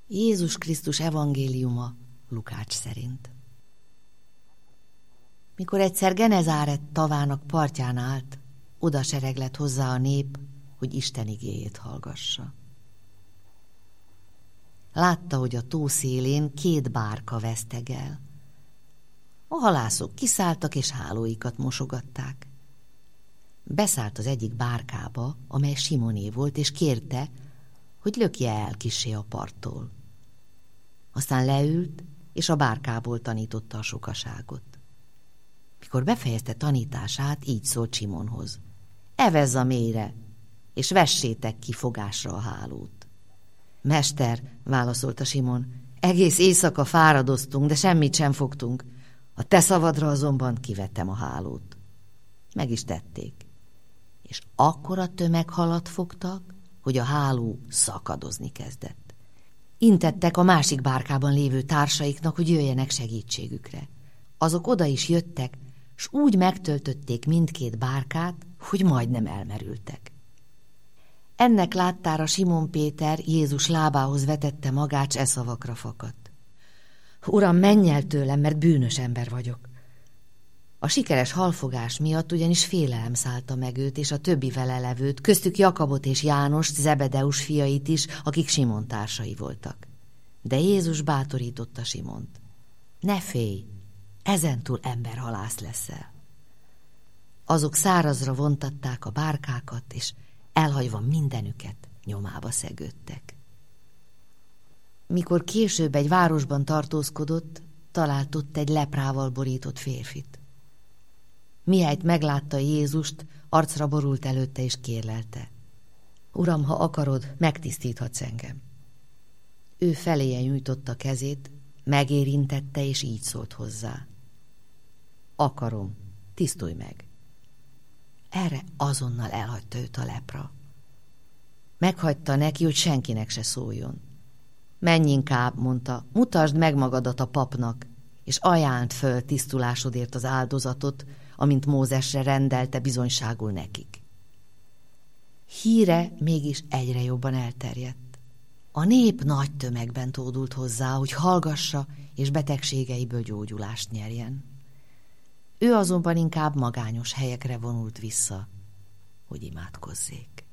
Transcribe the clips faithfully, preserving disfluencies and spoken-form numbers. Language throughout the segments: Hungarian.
Jézus Krisztus evangéliuma Lukács szerint. Mikor egyszer Genezáret tavának partján állt, oda sereglett hozzá a nép, hogy Isten igéjét hallgassa. Látta, hogy a tó szélén két bárka vesztegel. A halászok kiszálltak és hálóikat mosogatták. Beszállt az egyik bárkába, amely Simoné volt, és kérte, hogy lökje el kissé a parttól. Aztán leült, és a bárkából tanította a sokaságot. Mikor befejezte tanítását, így szólt Simonhoz: evezz a mélyre, és vessétek ki fogásra a hálót. Mester, válaszolta Simon, egész éjszaka fáradoztunk, de semmit sem fogtunk. A te szavadra azonban kivettem a hálót. Meg is tették. És akkora tömeghalat fogtak, hogy a háló szakadozni kezdett. Intettek a másik bárkában lévő társaiknak, hogy jöjjenek segítségükre. Azok oda is jöttek, s úgy megtöltötték mindkét bárkát, hogy majdnem elmerültek. Ennek láttára Simon Péter Jézus lábához vetette magát, s e szavakra fakadt: Uram, menj el tőlem, mert bűnös ember vagyok. A sikeres halfogás miatt ugyanis félelem szállta meg őt és a többi vele levőt, köztük Jakabot és Jánost, Zebedeus fiait is, akik Simon társai voltak. De Jézus bátorította Simont: ne félj, ezentúl emberhalász leszel. Azok szárazra vontatták a bárkákat, és elhagyva mindenüket nyomába szegődtek. Mikor később egy városban tartózkodott, talált ott egy leprával borított férfit. Mihelyt meglátta Jézust, arcra borult előtte és kérlelte: Uram, ha akarod, megtisztíthatsz engem. Ő feléje nyújtotta kezét, megérintette, és így szólt hozzá: akarom, tisztulj meg. Erre azonnal elhagyta őt a lepra. Meghagyta neki, hogy senkinek se szóljon. Menj inkább, mondta, mutasd meg magadat a papnak, és ajánd föl tisztulásodért az áldozatot, amint Mózesre rendelte bizonyságul nekik. Híre mégis egyre jobban elterjedt. A nép nagy tömegben tódult hozzá, hogy hallgassa és betegségeiből gyógyulást nyerjen. Ő azonban inkább magányos helyekre vonult vissza, hogy imádkozzék.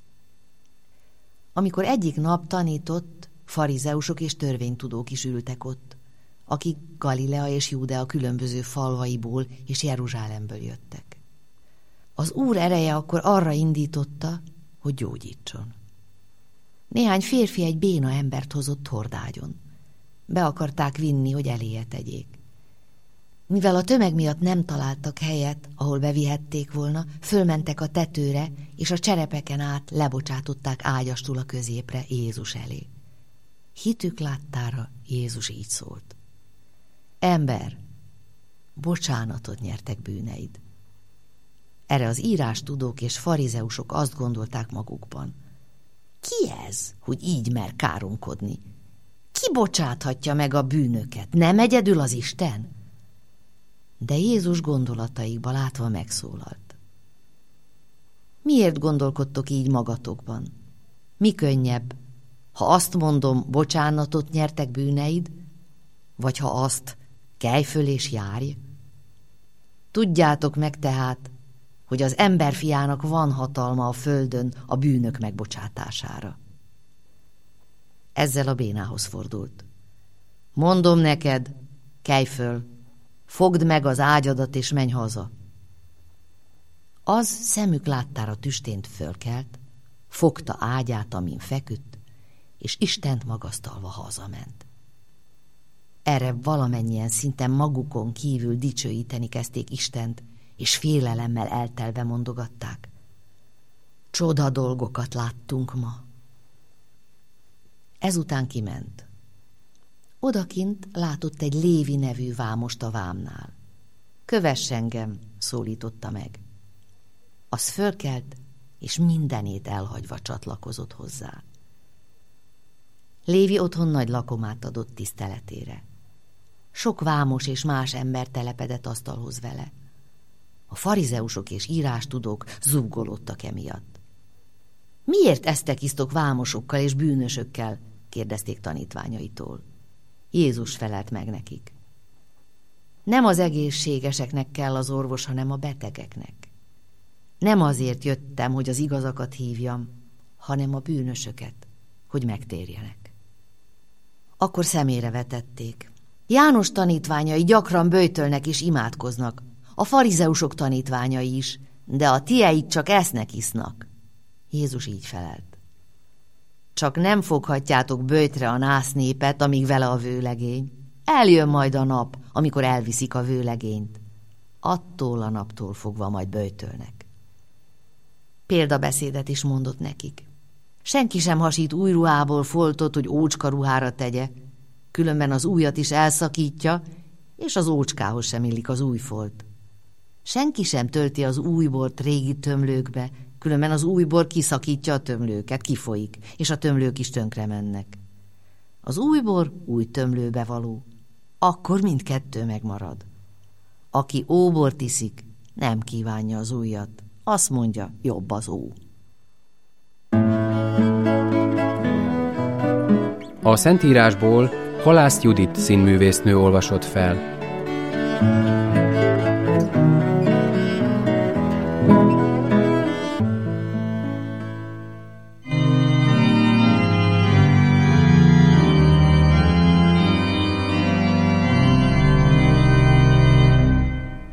Amikor egyik nap tanított, farizeusok és törvénytudók is ültek ott, akik Galilea és Júdea különböző falvaiból és Jeruzsálemből jöttek. Az Úr ereje akkor arra indította, hogy gyógyítson. Néhány férfi egy béna embert hozott hordágyon. Be akarták vinni, hogy eléje tegyék. Mivel a tömeg miatt nem találtak helyet, ahol bevihették volna, fölmentek a tetőre, és a cserepeken át lebocsátották ágyastul a középre Jézus elé. Hitük láttára Jézus így szólt: ember, bocsánatot nyertek bűneid. Erre az írástudók és farizeusok azt gondolták magukban: ki ez, hogy így mer káromkodni? Ki bocsáthatja meg a bűnöket? Nem egyedül az Isten? De Jézus gondolataikba látva megszólalt: miért gondolkodtok így magatokban? Mi könnyebb, ha azt mondom, bocsánatot nyertek bűneid, vagy ha azt, kelj föl és járj? Tudjátok meg tehát, hogy az emberfiának van hatalma a földön a bűnök megbocsátására. Ezzel a bénához fordult: mondom neked, kelj föl, fogd meg az ágyadat és menj haza. Az szemük láttára tüstént fölkelt, fogta ágyát, amin feküdt, és Istent magasztalva hazament. Erre valamennyien szinte magukon kívül dicsőíteni kezdték Istent, és félelemmel eltelve mondogatták: csoda dolgokat láttunk ma. Ezután kiment. Odakint látott egy Lévi nevű vámost a vámnál. Kövess engem, szólította meg. Az fölkelt, és mindenét elhagyva csatlakozott hozzá. Lévi otthon nagy lakomát adott tiszteletére. Sok vámos és más ember telepedett asztalhoz vele. A farizeusok és írástudók zúgolódtak emiatt. Miért esztek isztok vámosokkal és bűnösökkel? kérdezték tanítványaitól. Jézus felelt meg nekik. Nem az egészségeseknek kell az orvos, hanem a betegeknek. Nem azért jöttem, hogy az igazakat hívjam, hanem a bűnösöket, hogy megtérjenek. Akkor szemére vetették. János tanítványai gyakran böjtölnek és imádkoznak, a farizeusok tanítványai is, de a tieid csak esznek, isznak. Jézus így felelt. Csak nem foghatjátok böjtre a násznépet, amíg vele a vőlegény. Eljön majd a nap, amikor elviszik a vőlegényt. Attól a naptól fogva majd böjtölnek. Példabeszédet is mondott nekik. Senki sem hasít új ruhából foltot, hogy ócska ruhára tegye, különben az újat is elszakítja, és az ócskához sem illik az új folt. Senki sem tölti az új bort régi tömlőkbe, különben az új bor kiszakítja a tömlőket, kifolyik, és a tömlők is tönkre mennek. Az új bor új tömlőbe való, akkor mindkettő megmarad. Aki óbort iszik, nem kívánja az újat, azt mondja, jobb az ó. A Szentírásból Halász Judit színművésznő olvasott fel.